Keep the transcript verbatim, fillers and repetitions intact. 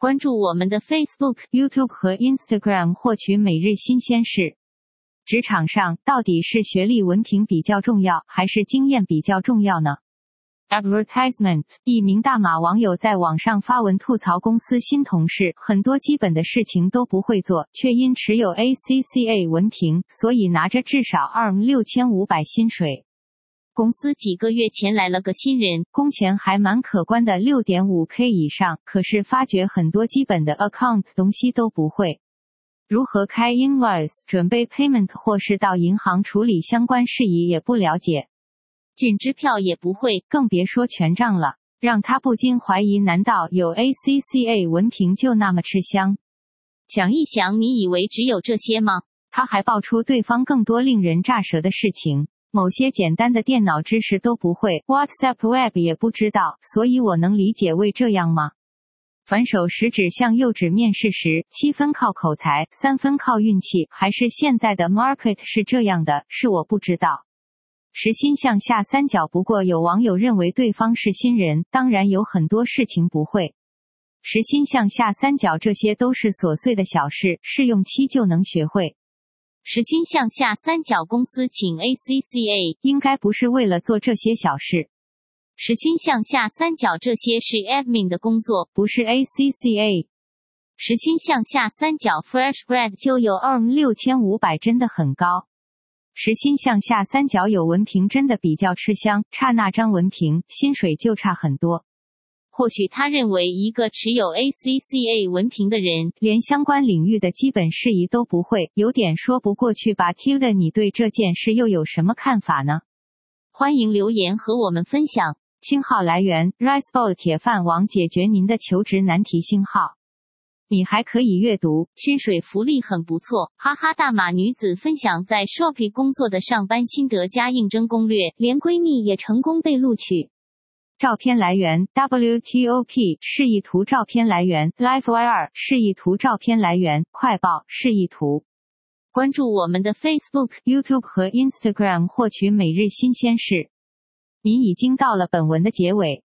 关注我们的 Facebook、YouTube 和 Instagram 获取每日新鲜事。职场上到底是学历文凭比较重要，还是经验比较重要呢？ Advertisement 一名大马网友在网上发文吐槽公司新同事很多基本的事情都不会做，却因持有 A C C A 文凭，所以拿着至少 A R M 六千五百薪水。公司几个月前来了个新人，工钱还蛮可观的 六点五K 以上，可是发觉很多基本的 account 东西都不会。如何开 invoice、准备 payment 或是到银行处理相关事宜也不了解。进支票也不会，更别说全账了，让他不禁怀疑，难道有 A C C A 文凭就那么吃香？想一想，你以为只有这些吗？他还爆出对方更多令人咋舌的事情，某些简单的电脑知识都不会， WhatsApp Web 也不知道，所以我能理解为这样吗？反手食指向右指面试时，七分靠口才，三分靠运气，还是现在的 market 是这样的？是我不知道。时薪向下三角，不过有网友认为对方是新人，当然有很多事情不会。时薪向下三角这些都是琐碎的小事，试用期就能学会。时薪向下三角公司请 A C C A 应该不是为了做这些小事。时薪向下三角这些是 admin 的工作，不是 A C C A。时薪向下三角 fresh grad 就有 A R M 六千五百，真的很高。时薪向下三角有文凭真的比较吃香，差那张文凭，薪水就差很多。或许他认为一个持有 A C C A 文凭的人，连相关领域的基本事宜都不会，有点说不过去吧。 Tilda， 你对这件事又有什么看法呢？欢迎留言和我们分享。星号来源 Ricebowl 铁饭网，解决您的求职难题。星号你还可以阅读，薪水福利很不错，哈哈。大马女子分享在 Shopee 工作的上班心得加应征攻略，连闺蜜也成功被录取。照片来源 W T O P 示意图，照片来源 LiveWire 示意图，照片来源快报示意图。关注我们的 Facebook、YouTube 和 Instagram 获取每日新鲜事。您已经到了本文的结尾。